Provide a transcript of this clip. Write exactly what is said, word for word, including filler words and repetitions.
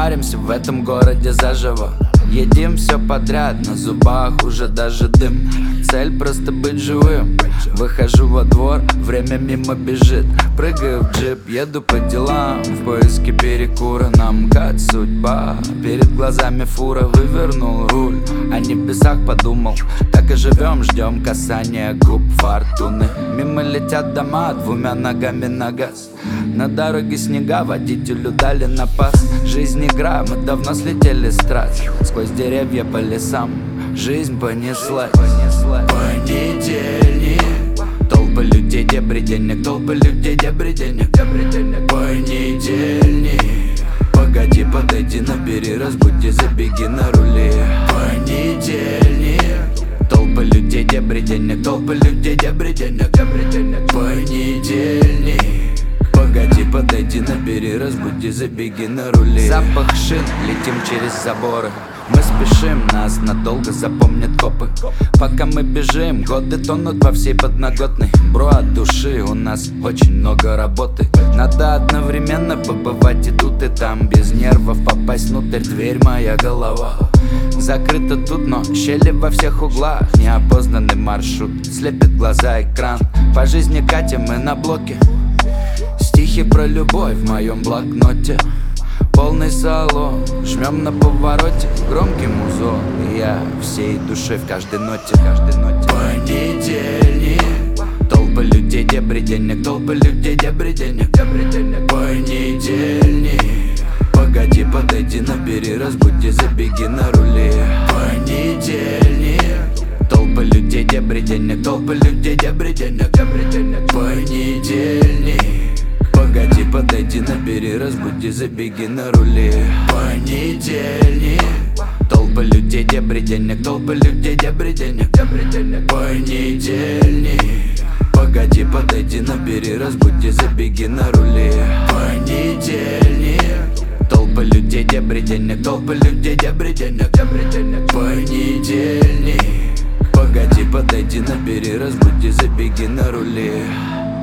Паримся в этом городе заживо, едим все подряд, на зубах уже даже дым. Цель просто быть живым. Выхожу во двор, время мимо бежит. Прыгаю в джип, еду по делам, в поиске перекура. Нам МКАД судьба, перед глазами фура. Вывернул руль, о небесах подумал. Так и живем, ждем касания губ фортуны. Мимо летят дома, двумя ногами на газ. На дороге снега, водителю дали на пас. Жизнь игра, мы давно слетели с трасс. Сквозь деревья по лесам жизнь понеслась. Понедельник, толпы людей, дебри денег, толпы людей, дебри денег. Понедельник, погоди, подойди, набери, разбуди, забеги на руле. Понедельник, толпы людей, дебри денег, толпы людей, дебри денег. Понедельник, погоди, подойди, набери, разбуди, забеги на руле. Запах шин, летим через заборы. Мы спешим, нас надолго запомнят копы. Пока мы бежим, годы тонут во всей подноготной. Бро, от души у нас очень много работы. Надо одновременно побывать и тут, и там. Без нервов попасть внутрь, дверь моя голова. Закрыто тут, но щели во всех углах. Неопознанный маршрут, слепит глаза экран. По жизни катим мы на блоке. Стихи про любовь в моем блокноте. Полный салон, жмем на повороте. Громкий музон, и я всей душой в каждой ноте, каждой ноте. Понедельник, толпы людей, дебри денег, толпы людей, дебри денег. Понедельник, погоди, подойди, набери, разбуди, забеги на руле. Понедельник, толпы людей, дебри денег, толпы людей, дебри денег. Понедельник, погоди, подойди, набери, разбуди, забеги на руле. Понедельник, толпы людей, дебри денег, толпы людей, дебри денег. Понедельник, погоди, подойди, набери, разбуди, забеги на руле. Понедельник, толпы людей, дебри денег, толпы людей, дебри денег. Понедельник, погоди, подойди, набери, разбуди, забеги на руле.